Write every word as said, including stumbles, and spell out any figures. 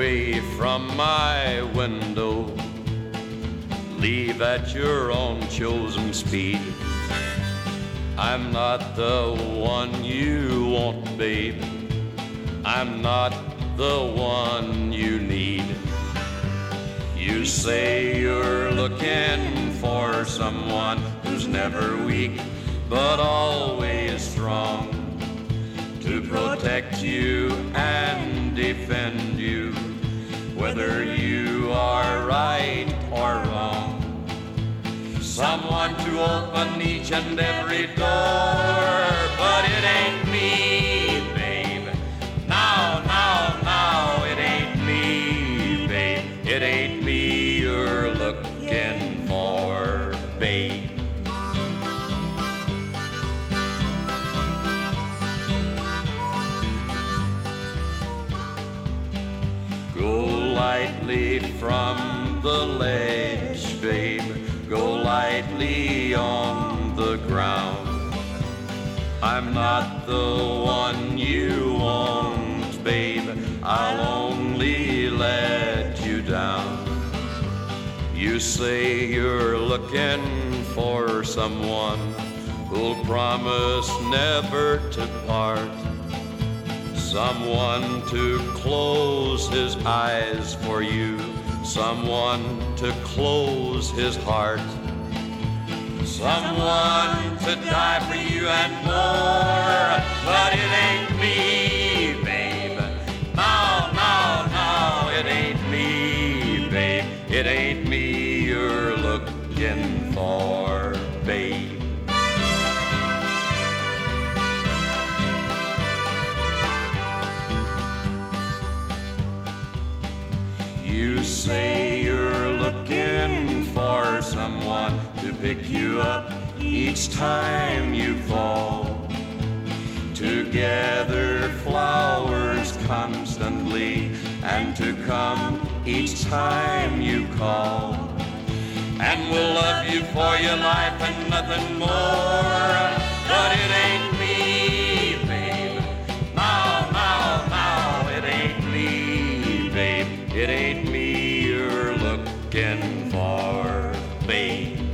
away from my window. Leave at your own chosen speed. I'm not the one you want, babe. I'm not the one you need. You say you're looking for someone who's never weak, but always strong, to protect you and defend you, whether you are right or wrong. Someone to open each and every door, but it ain't me, babe. No, no, no, it ain't me, babe. It ain't me you're looking for, babe. Go lightly from the ledge, babe. Go lightly on the ground. I'm not the one you want, babe. I'll only let you down. You say you're looking for someone who'll promise never to part, someone to close his eyes for you, someone to close his heart, someone to die for you and more. But it ain't me, babe. No, no, no, it ain't me, babe. It ain't me you're looking for, babe. You say you're looking for someone to pick you up each time you fall, to gather flowers constantly and to come each time you call, and we'll love you for your life and nothing more. But it ain't me, babe. No, no, no, it ain't me, babe. It ain't me you're looking for, babe.